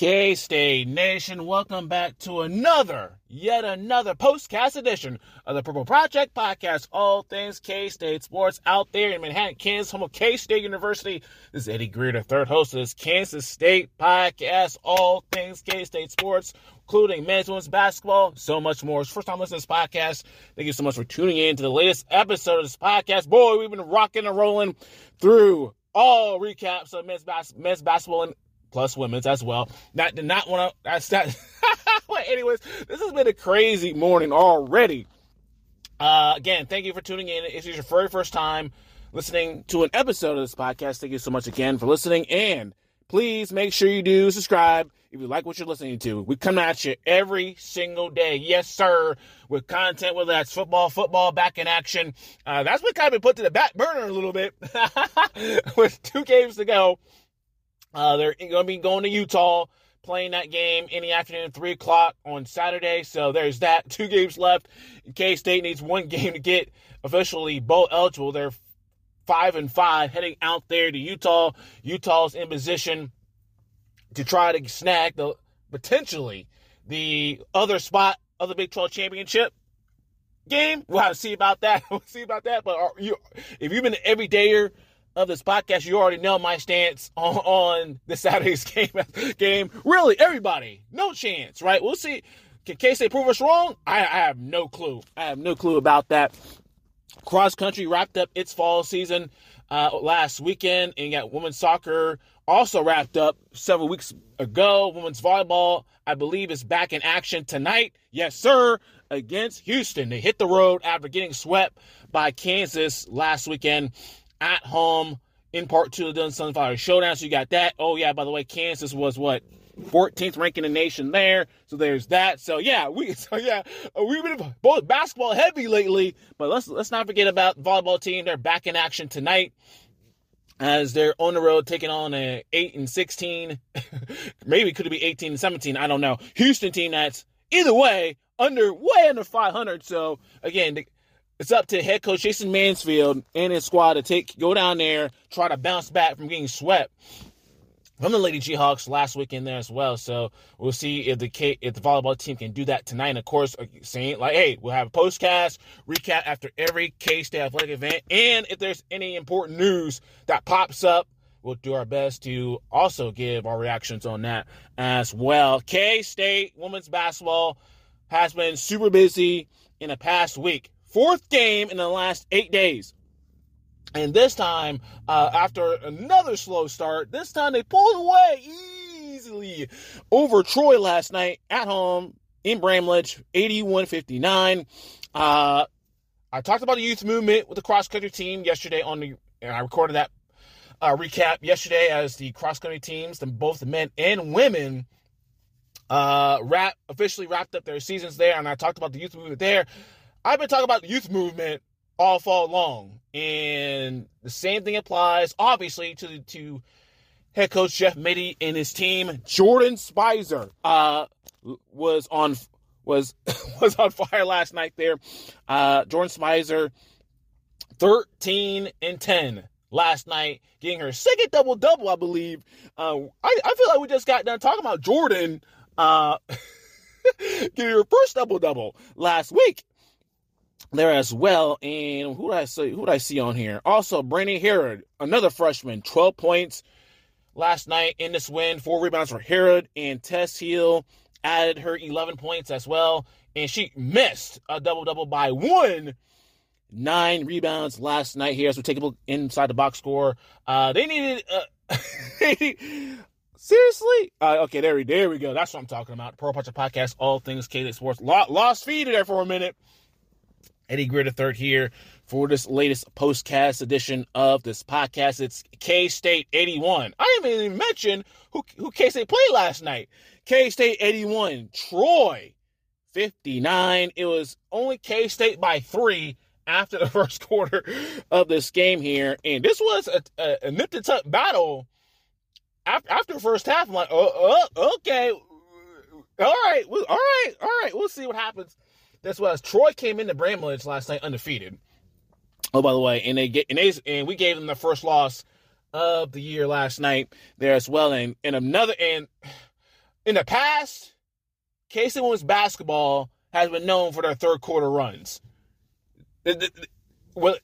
K-State Nation, welcome back to yet another postcast edition of the Purple Project Podcast. All things K-State sports out there in Manhattan, Kansas, home of K-State University. This is Eddie Greer, the third host of this Kansas State podcast. All things K-State sports, including men's and women's basketball, so much more. It's first time listening to this podcast. Thank you so much for tuning in to the latest episode of this podcast. Boy, we've been rocking and rolling through all recaps of men's basketball and plus women's as well. Not want to. That's that. Anyways, this has been a crazy morning already. Again, thank you for tuning in. If it's your very first time listening to an episode of this podcast, thank you so much again for listening. And please make sure you do subscribe if you like what you're listening to. We come at you every single day. Yes, sir. With content, whether that's football back in action. That's what kind of been put to the back burner a little bit with 2 games to go. They're going to be going to Utah, playing that game in the afternoon, 3 o'clock on Saturday. So there's that. 2 games left. K-State needs 1 game to get officially bowl eligible. They're 5-5 heading out there to Utah. Utah's in position to try to snag potentially the other spot of the Big 12 championship game. We'll have to see about that. But if you've been an everydayer of this podcast, you already know my stance on this Saturday's game. Really, everybody, no chance, right? We'll see. Can K-State prove us wrong? I have no clue. I have no clue about that. Cross country wrapped up its fall season last weekend, and you got women's soccer also wrapped up several weeks ago. Women's volleyball, I believe, is back in action tonight. Yes, sir, against Houston. They hit the road after getting swept by Kansas last weekend at home in part 2 of the Sunflower Showdown. So you got that. Oh, yeah, by the way, Kansas was 14th ranked in the nation there. So there's that. So we've been both basketball heavy lately, but let's not forget about the volleyball team. They're back in action tonight as they're on the road taking on a 8-16, maybe could it be 18-17, I don't know. Houston team that's either way way under 500. So again, it's up to head coach Jason Mansfield and his squad to go down there, try to bounce back from getting swept from the Lady Jayhawks last weekend there as well. So we'll see if the volleyball team can do that tonight. And of course, saying hey, we'll have a postcast recap after every K-State athletic event. And if there's any important news that pops up, we'll do our best to also give our reactions on that as well. K-State women's basketball has been super busy in the past week. 4th game in the last 8 days. And this time, after another slow start, this time they pulled away easily over Troy last night at home in Bramlage, 81-59. I talked about the youth movement with the cross-country team yesterday and I recorded that recap yesterday as the cross-country teams, both the men and women, officially wrapped up their seasons there. And I talked about the youth movement there. I've been talking about the youth movement all fall long, and the same thing applies, obviously, to head coach Jeff Mittie and his team. Jordan Spicer was on fire last night there. Jordan Spicer, 13-10 last night, getting her second double-double, I believe. I feel like we just got done talking about Jordan getting her first double-double last week there as well. And who did I see on here? Also, Brandy Herod, another freshman, 12 points last night in this win, 4 rebounds for Herod, and Tess Hill added her 11 points as well, and she missed a double-double by 9 rebounds last night here as we take a look inside the box score. They needed seriously? Okay, there we go. That's what I'm talking about. Pearl Project Podcast, all things K-State sports. Lost feed there for a minute. Eddie Greer III here for this latest postcast edition of this podcast. It's K-State 81. I didn't even mention who K-State played last night. K-State 81, Troy 59. It was only K-State by 3 after the first quarter of this game here. And this was a nip-to-tuck battle after the first half. I'm like, okay. All right. We'll see what happens. That's why Troy came into Bramlage last night undefeated. Oh, by the way, and we gave them the first loss of the year last night there as well. And in the past, K-State women's basketball has been known for their third quarter runs. With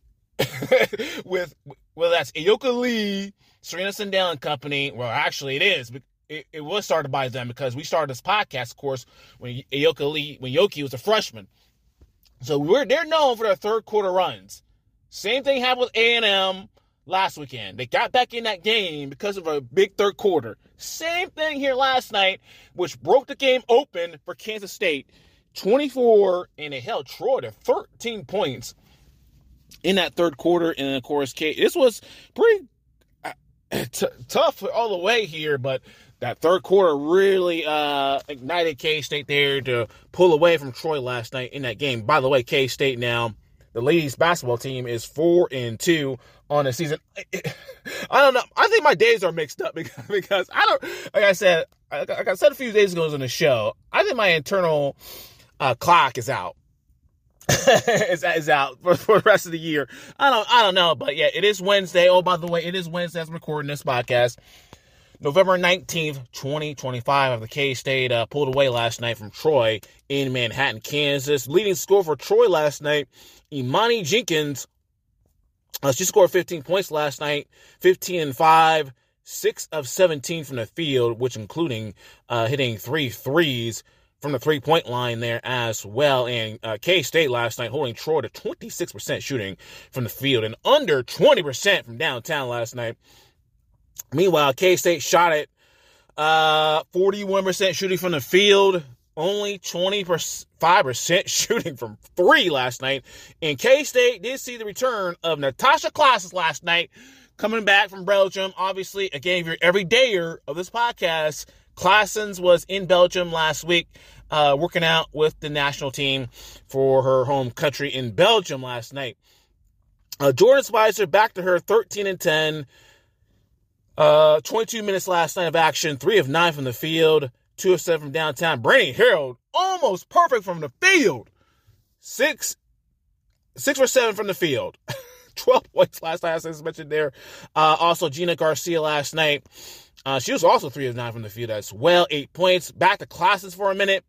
that's Ayoka Lee, Serena Sandell and company. Well, actually, it is. It was started by them because we started this podcast, of course, when Yoki was a freshman. So they're known for their third quarter runs. Same thing happened with A&M last weekend. They got back in that game because of a big third quarter. Same thing here last night, which broke the game open for Kansas State. 24, and they held Troy to 13 points in that third quarter. And, of course, this was pretty tough all the way here, but that third quarter really ignited K-State there to pull away from Troy last night in that game. By the way, K-State now, the ladies basketball team is 4-2 on the season. I don't know. I think my days are mixed up because I don't, like I said a few days ago on the show, I think my internal clock is out. is out for the rest of the year. I don't know, but yeah, it is Wednesday. Oh, by the way, it is Wednesday as I'm recording this podcast. November 19th, 2025, after K-State pulled away last night from Troy in Manhattan, Kansas. Leading scorer for Troy last night, Imani Jenkins. She scored 15 points last night, 15-5, 6 of 17 from the field, which including hitting 3 threes from the three-point line there as well. And K-State last night holding Troy to 26% shooting from the field and under 20% from downtown last night. Meanwhile, K-State shot at 41% shooting from the field, only 25% shooting from three last night. And K-State did see the return of Natasha Claessens last night, coming back from Belgium. Obviously, again, if you're every dayer of this podcast, Claessens was in Belgium last week, working out with the national team for her home country in Belgium last night. Jordan Spicer back to her 13-10. 22 minutes last night of action, 3 of 9 from the field, 2 of 7 from downtown. Brittany Harold, almost perfect from the field. 6 for 7 from the field. 12 points last night, as I mentioned there. Also, Gina Garcia last night. She was also 3 of 9 from the field as well. 8 points. Back to Claessens for a minute.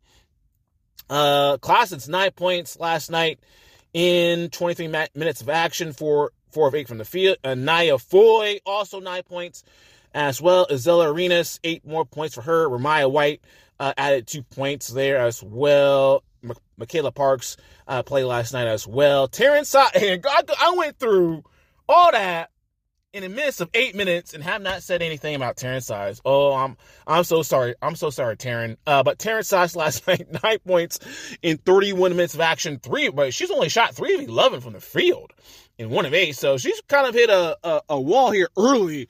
Claessens 9 points last night in 23 minutes of action, 4 of 8 from the field. Naya Foy, also 9 points as well. Azella Arenas, 8 more points for her. Ramaya White added 2 points there as well. Michaela Parks played last night as well. Terrence Size, I went through all that in the midst of 8 minutes and have not said anything about Terrence Size. Oh, I'm so sorry. I'm so sorry, Taryn. But Terrence Size last night, 9 points in 31 minutes of action. But she's only shot 3 of 11 from the field in 1 of 8. So she's kind of hit a wall here early.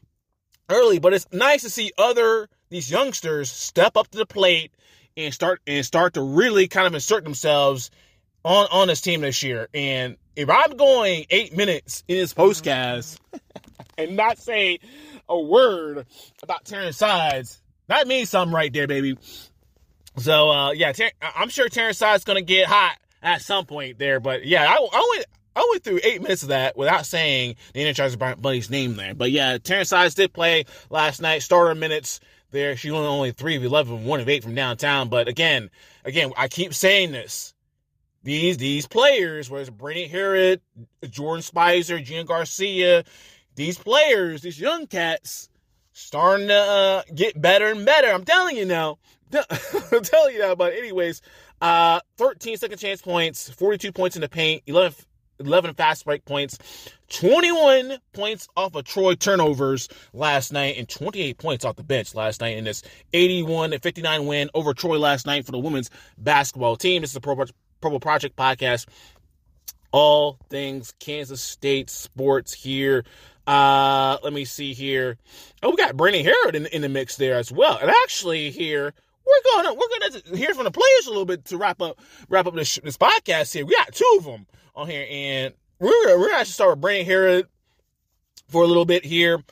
But it's nice to see these youngsters step up to the plate and start to really kind of insert themselves on this team this year. And if I'm going 8 minutes in this postcast and not say a word about Terrence Sides, that means something right there, baby. So, I'm sure Terrence Sides is going to get hot at some point there. But, yeah, I went through 8 minutes of that without saying the Energizer Bunny's name there. But, yeah, Terrence Sides did play last night, starter minutes there. She only 3 of 11, 1 of 8 from downtown. But, again, I keep saying this. These players, whether it's Brittany Harrod, Jordan Spicer, Gina Garcia, these players, these young cats, starting to get better and better. I'm telling you now. I'm telling you now. But anyways, 13 second chance points, 42 points in the paint, 11 fast break points, 21 points off of Troy turnovers last night, and 28 points off the bench last night in this 81-59 win over Troy last night for the women's basketball team. This is the Purple Project Podcast. All things Kansas State sports here. Let me see here. Oh, we got Brittany Harrod in the mix there as well. And actually here, we're gonna hear from the players a little bit to wrap up this podcast here. We got 2 of them on here, and we're gonna actually start with Brittany Harrod for a little bit here.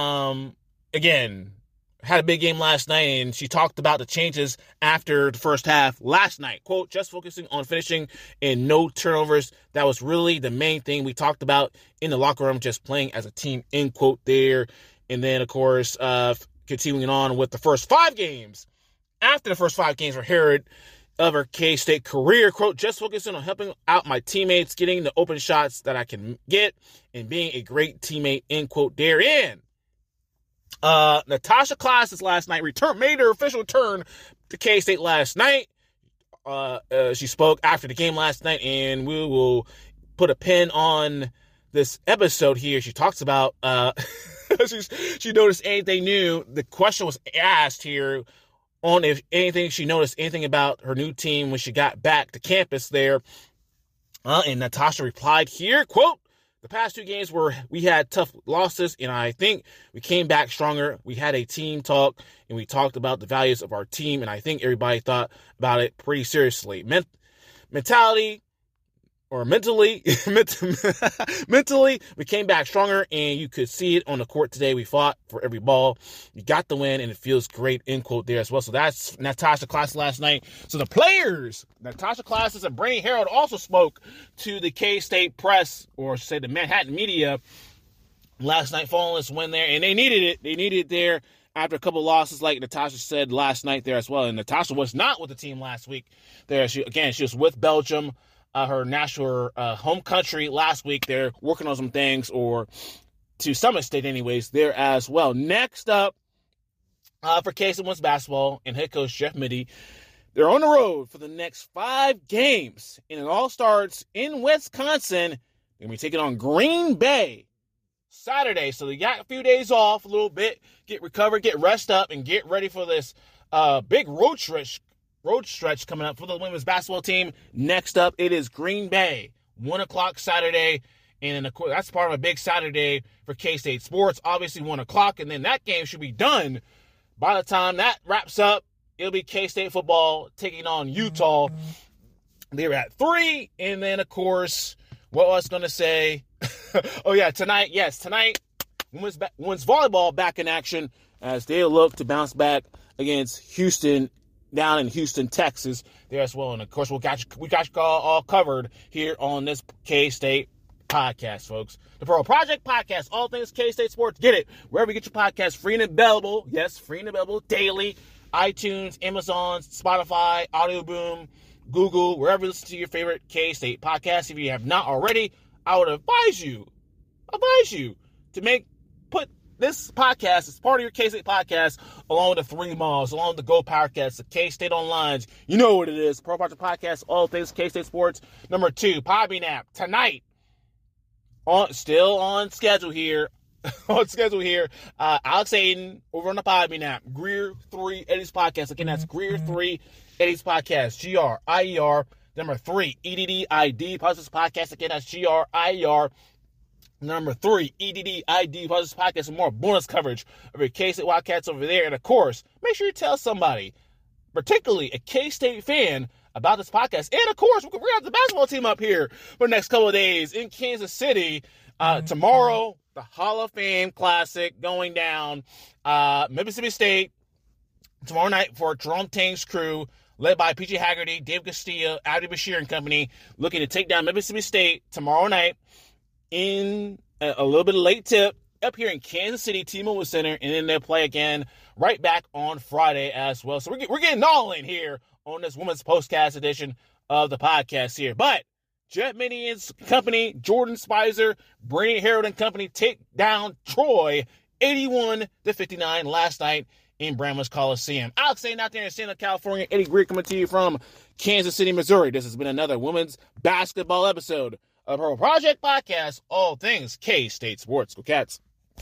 Again, had a big game last night, and she talked about the changes after the first half last night. Quote, just focusing on finishing and no turnovers. That was really the main thing we talked about in the locker room, just playing as a team, end quote there. And then, of course, continuing on with the first 5 games after the first 5 games for Herod of her K-State career. Quote, just focusing on helping out my teammates, getting the open shots that I can get, and being a great teammate, end quote, therein. Natasha Classes last night made her official return to K-State last night. She spoke after the game last night, and we will put a pin on this episode here. She talks about she noticed anything new. The question was asked here on if anything she noticed anything about her new team when she got back to campus there. And Natasha replied here, quote, the past 2 games we had tough losses, and I think we came back stronger. We had a team talk, and we talked about the values of our team, and I think everybody thought about it pretty seriously. Mentally, we came back stronger, and you could see it on the court today. We fought for every ball. We got the win, and it feels great, end quote there as well. So that's Natasha Classes last night. So the players, Natasha Classes and Brittany Harold, also spoke to the K-State press, or say the Manhattan media, last night following this win there, and they needed it. They needed it there after a couple of losses, like Natasha said last night there as well. And Natasha was not with the team last week there. She was with Belgium, her national home country last week. They're working on some things, or to some extent anyways, there as well. Next up, for K-State women's basketball and head coach Jeff Mittie, they're on the road for the next 5 games, and it all starts in Wisconsin, and we take it on Green Bay Saturday. So they got a few days off, a little bit, get recovered, get rest up, and get ready for this big road stretch coming up for the women's basketball team. Next up, it is Green Bay, 1 o'clock Saturday, and of course, that's part of a big Saturday for K-State sports. Obviously, 1 o'clock, and then that game should be done. By the time that wraps up, it'll be K-State football taking on Utah. They're at 3, and then, of course, what I was going to say, tonight, women's volleyball back in action as they look to bounce back against Houston, down in Houston, Texas, there as well. And, of course, we got you all covered here on this K-State podcast, folks. The Pro Project Podcast, all things K-State sports. Get it wherever you get your podcast, free and available. Yes, free and available daily. iTunes, Amazon, Spotify, Audio Boom, Google, wherever you listen to your favorite K-State podcast. If you have not already, I would advise you to put this podcast as part of your K-State podcast, along with the 3 Malls, along with the Go Powercast, the K-State Online. You know what it is. Pro Project Podcast, all things K-State sports. Number 2, Podbean app. Tonight, still on schedule here. Alex Aiden over on the Podbean app. Greer 3 Eddie's Podcast. Again, that's Greer 3 Eddie's Podcast. GRIER. Number 3, EDDID Podcast. Again, that's GRIER. Number 3, EDDID Podcast, and more bonus coverage of your K-State Wildcats over there. And, of course, make sure you tell somebody, particularly a K-State fan, about this podcast. And, of course, we're going to have the basketball team up here for the next couple of days in Kansas City. Tomorrow, the Hall of Fame Classic going down. Mississippi State tomorrow night for Jerome Tang's crew, led by P.J. Haggerty, Dave Castillo, Abdi Bashir and company, looking to take down Mississippi State tomorrow night in a little bit of late tip up here in Kansas City, T-Mobile Center, and then they'll play again right back on Friday as well. So we're getting all in here on this women's postcast edition of the podcast here. But Jeff Mittie and company, Jordan Spicer, Brittany Harold and company take down Troy 81-59 last night in Bramlage Coliseum. Alex Aiden out there in Santa California, Eddie Greer coming to you from Kansas City, Missouri. This has been another women's basketball episode of Pro Project Podcast, all things K-State sports. Go Cats.